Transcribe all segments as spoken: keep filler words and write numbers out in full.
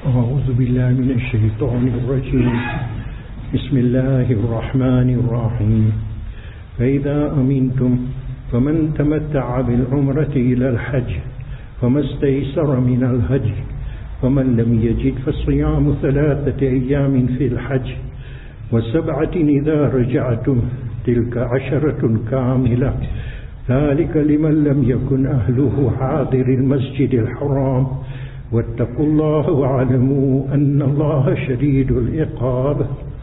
أعوذ بالله من الشيطان الرجيم بسم الله الرحمن الرحيم فإذا أمنتم فمن تمتع بالعمرة إلى الحج فما استيسر من الهدي فمن لم يجد فصيام ثلاثة أيام في الحج وسبعة إذا رجعتم تلك عشرة كاملة ذلك لمن لم يكن أهله حاضر المسجد الحرام واتقوا الله واعلموا أن الله شديد العقاب.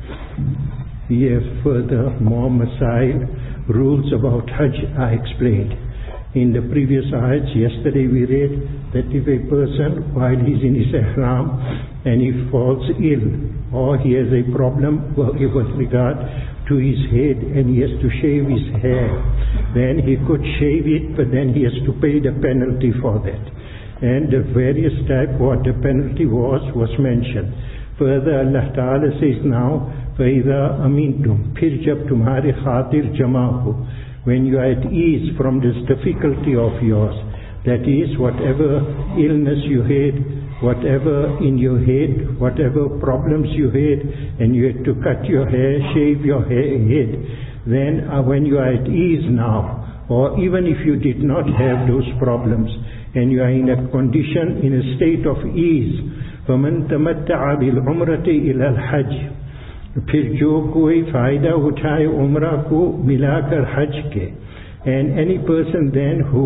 Here further more Masail, rules about Hajj are explained. In the previous ayats, yesterday we read that if a person, while he is in his ihram and he falls ill or he has a problem with regard to his head and he has to shave his hair, then he could shave it, but then he has to pay the penalty for that. And the various type what the penalty was was mentioned. Further Allah Ta'ala says now, فَإِذَا أَمِنْتُمْ फिर जब तुम्हारे खातिर जमा हो, when you are at ease from this difficulty of yours, that is whatever illness you had, whatever in your head, whatever problems you had, and you had to cut your hair, shave your hair, head, then uh, when you are at ease now, or even if you did not have those problems, and you are in a condition, in a state of ease, فَمَنْ تَمَتَّعَ بِالْعُمْرَةِ إِلَى الْحَجِّ फिर जो कोई फायदा उठाए उम्रा को मिलाकर हज के, and any person then who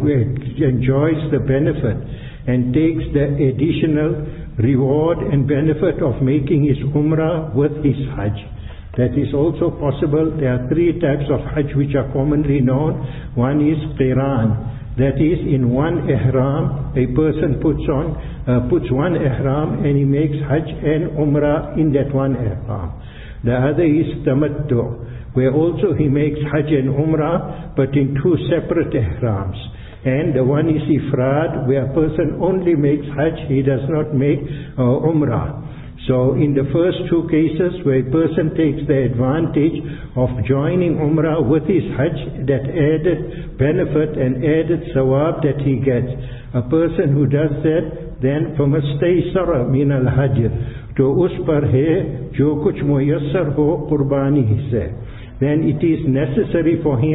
enjoys the benefit and takes the additional reward and benefit of making his umrah with his hajj, that is also possible. There are three types of hajj which are commonly known. One is qiran, that is in one ihram a person puts on uh, puts one ihram and he makes hajj and umrah in that one ihram. The other is tamattu, where also he makes hajj and umrah but in two separate ihrams. And the one is ifrad, where a person only makes hajj, he does not make uh, umrah. So in the first two cases, where a person takes the advantage of joining umrah with his hajj, that added benefit and added sawab that he gets, a person who does that, then فَمَسْتَيْسَرَ مِنَ الْحَجِّ, to us par hai jo kuch muyassar ho qurbani se, then it is necessary for him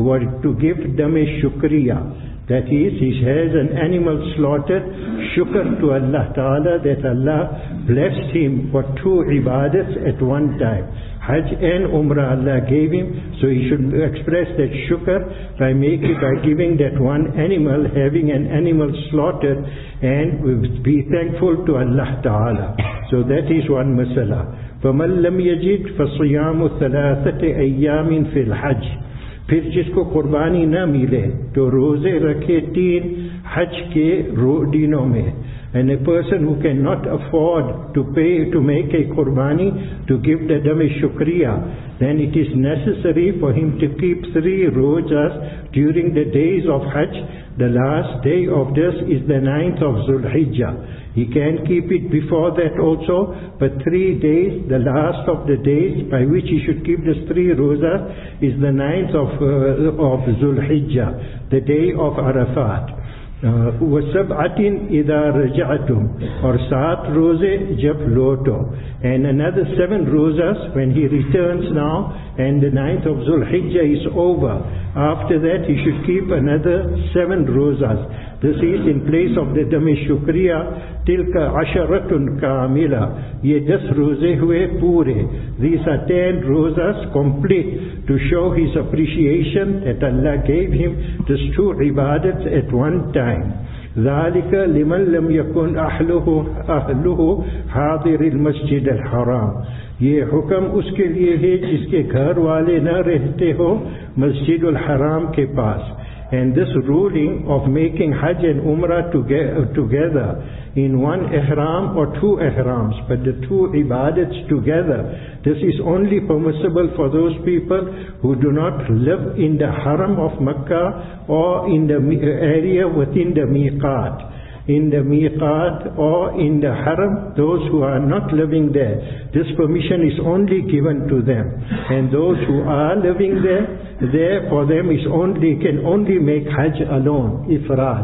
to give dam-e shukriya. That is, he has an animal slaughtered, shukr to Allah Ta'ala that Allah blessed him for two ibadats at one time. Hajj and Umrah Allah gave him, so he should express that shukr by making, by giving that one animal, having an animal slaughtered, and be thankful to Allah Ta'ala. So that is one masala. فَمَنْ لَمْ يَجِدْ فَصِيَامُ ثَلَاثَةِ أَيَّامٍ فِي الْحَجِّ, फिर जिसको कुर्बानी न मिले तो रोजे रखे तीन हज के दिनों में. And a person who cannot afford to pay to make a qurbani, to give the dam-e shukriya, then it is necessary for him to keep three rozas during the days of Hajj. The last day of this is the ninth of Zulhijjah. He can keep it before that also, but three days, the last of the days by which he should keep these three rozas is the ninth of, uh, of Zulhijjah, the day of Arafat. وَسَبْعَةٍ إِذَا رَجَعْتُمْ, or saat roze jab loto, and another seven rozas when he returns now, and the ninth of Zulhijjah is over. After that he should keep another seven rozas. This is in place of the dam-e shukriya. Tilka asharatun kamila, ye das roze hue pure. These are ten rozas complete to show his appreciation that Allah gave him these two ibadats at one time. ذَلِكَ لِمَنْ لَمْ يَكُنْ أَهْلُهُ أَهْلُهُ حَاضِرِ الْمَسْجِدِ الْحَرَامِ, ये हुक्म उसके लिए है जिसके घर वाले न रहते हो मस्जिद अल हराम के पास. And this ruling of making Hajj and Umrah together in one ihram or two ihrams, but the two ibadats together, this is only permissible for those people who do not live in the haram of Makkah or in the area within the miqat. In the miqat or in the haram, those who are not living there, this permission is only given to them. And those who are living there, there for them is only, can only make Hajj alone, ifrad.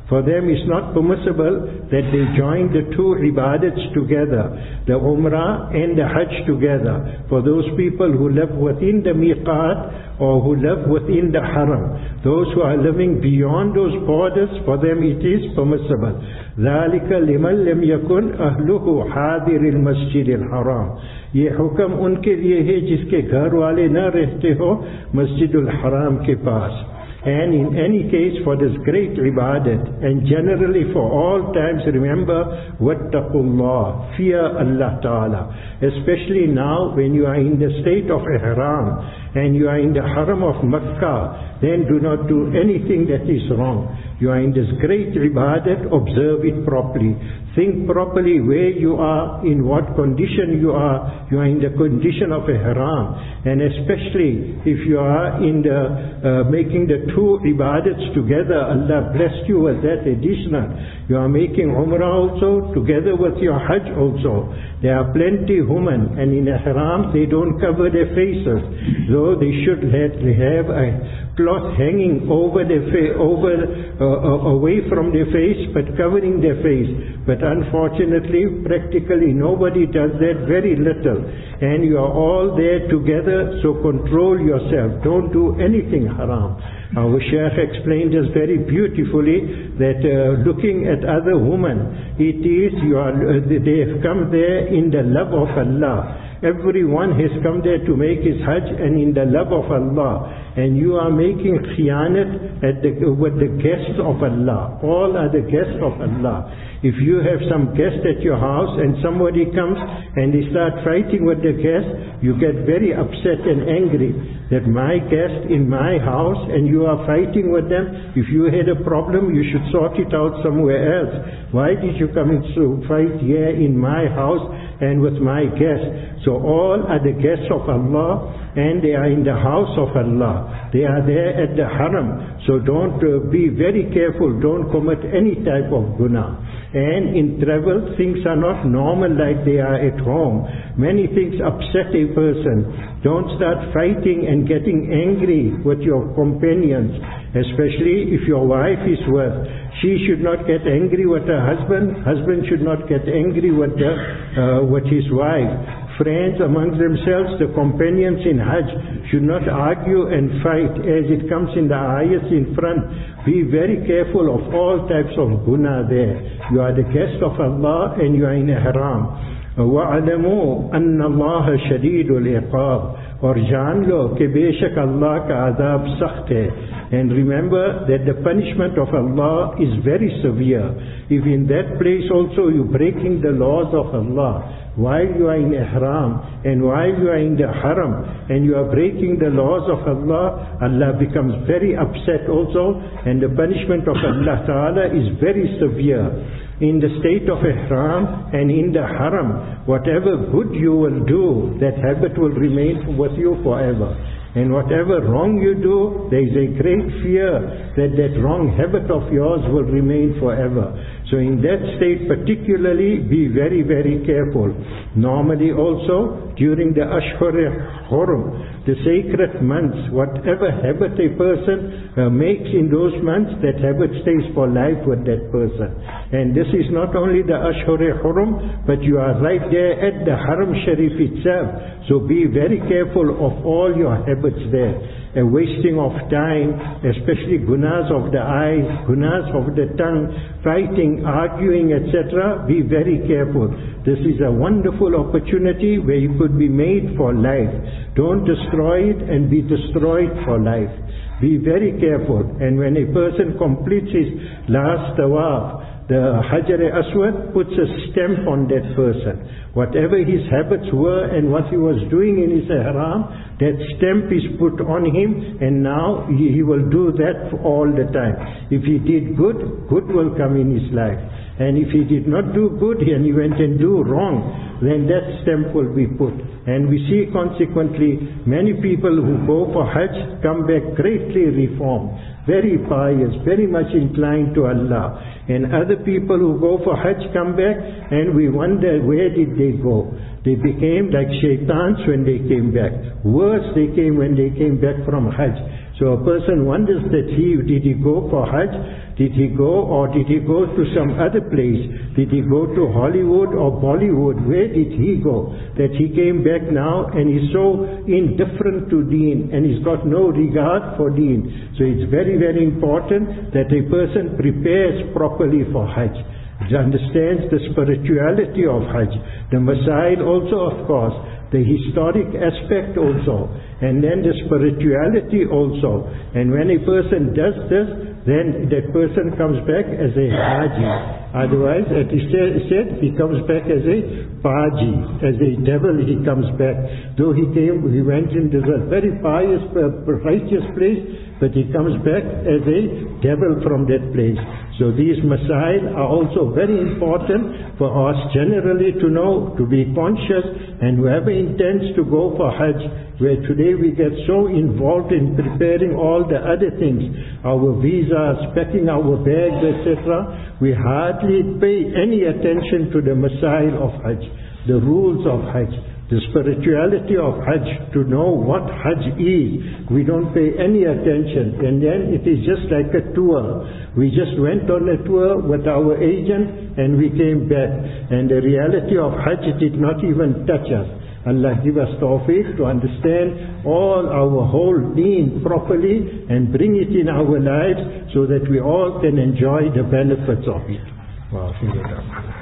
For them it's not permissible that they join the two ibadats together, the Umrah and the Hajj together. For those people who live within the miqat or who live within the haram, those who are living beyond those borders, for them it is permissible. ذَلِكَ لِمَنْ لَمْ يَكُنْ أَهْلُهُ حَاضِرِ الْمَسْجِدِ الْحَرَامِ. ये हुक्म उनके लिए है जिसके घर वाले न रहते हो मस्जिदुल हराम के पास. And in any case, for this great ibadat, and generally for all times, remember, wattaqullah, fear Allah Ta'ala. Especially now when you are in the state of ihram, and you are in the haram of Makkah, then do not do anything that is wrong. You are in this great ibadat, observe it properly. Think properly where you are, in what condition you are. You are in the condition of ihram. And especially if you are in the uh, making the two ibadats together, Allah blessed you with that additional. You are making Umrah also, together with your Hajj also. There are plenty women, and in ihram they don't cover their faces, though they should have, they have a cloth hanging over their face, over, uh, away from their face, but covering their face. But unfortunately, practically nobody does that, very little. And you are all there together, so control yourself. Don't do anything haram. Our Shaykh explained this very beautifully, that uh, looking at other women, it is, you are, uh, they have come there in the love of Allah. Everyone has come there to make his Hajj and in the love of Allah. And you are making khiyanat at the, with the guests of Allah. All are the guests of Allah. If you have some guest at your house and somebody comes and they start fighting with the guest, you get very upset and angry that my guest in my house and you are fighting with them. If you had a problem, you should sort it out somewhere else. Why did you come and so fight here in my house and with my guests? So all are the guests of Allah, and they are in the house of Allah. They are there at the haram. So don't uh, be very careful. Don't commit any type of guna. And in travel, things are not normal like they are at home. Many things upset a person. Don't start fighting and getting angry with your companions, especially if your wife is with. She should not get angry with her husband. Husband should not get angry with, the, uh, with his wife. Friends amongst themselves, the companions in Hajj, should not argue and fight as it comes in the ayahs in front. Be very careful of all types of guna there. You are the guest of Allah and you are in ihram. وَعَلَمُوا أَنَّ اللَّهَ شَدِيدُ الْعِقَابِ. और जान लो कि बेशक अल्लाह का अज़ाब सख्त है. And remember that the punishment of Allah is very severe. If in that place also you breaking the laws of Allah, while you are in ihram and while you are in the haram and you are breaking the laws of Allah, Allah becomes very upset also, and the punishment of Allah Ta'ala is very severe. In the state of ihram and in the haram, whatever good you will do, that habit will remain with you forever. And whatever wrong you do, there is a great fear that that wrong habit of yours will remain forever. So in that state particularly, be very, very careful. Normally also, during the Ashhur Hurum, the sacred months, whatever habit a person uh, makes in those months, that habit stays for life with that person. And this is not only the Ashhur Hurum, but you are right there at the Haram Sharif itself. So be very careful of all your habits there. A wasting of time, especially gunas of the eyes, gunas of the tongue, fighting, arguing, et cetera. Be very careful. This is a wonderful opportunity where you could be made for life. Don't destroy it and be destroyed for life. Be very careful. And when a person completes his last tawaf, the Hajar Aswad puts a stamp on that person. Whatever his habits were and what he was doing in his ihram, that stamp is put on him, and now he, he will do that for all the time. If he did good, good will come in his life. And if he did not do good and he went and do wrong, then that stamp will be put. And we see consequently many people who go for Hajj come back greatly reformed, very pious, very much inclined to Allah. And other people who go for Hajj come back and we wonder, where did they go? They became like shaitans when they came back. Worse they came when they came back from Hajj. So a person wonders that he, did he go for Hajj? Did he go, or did he go to some other place? Did he go to Hollywood or Bollywood? Where did he go? That he came back now and he's so indifferent to Deen and he's got no regard for Deen. So it's very, very important that a person prepares properly for Hajj. He understands the spirituality of Hajj, the Masail also, of course, the historic aspect also, and then the spirituality also. And when a person does this, then that person comes back as a Haji. Otherwise, as he said, he comes back as a Baji, as a devil he comes back. Though he came, he went into a very pious, righteous place, but he comes back as a devil from that place. So these Masail are also very important for us generally to know, to be conscious, and whoever intends to go for Hajj, where today we get so involved in preparing all the other things, our visas, packing our bags, et cetera, we hardly pay any attention to the Masail of Hajj, the rules of Hajj, the spirituality of Hajj, to know what Hajj is. We don't pay any attention, and then it is just like a tour. We just went on a tour with our agent and we came back, and the reality of Hajj did not even touch us. Allah give us tawfiq to understand all our whole deen properly and bring it in our lives so that we all can enjoy the benefits of it. Wow.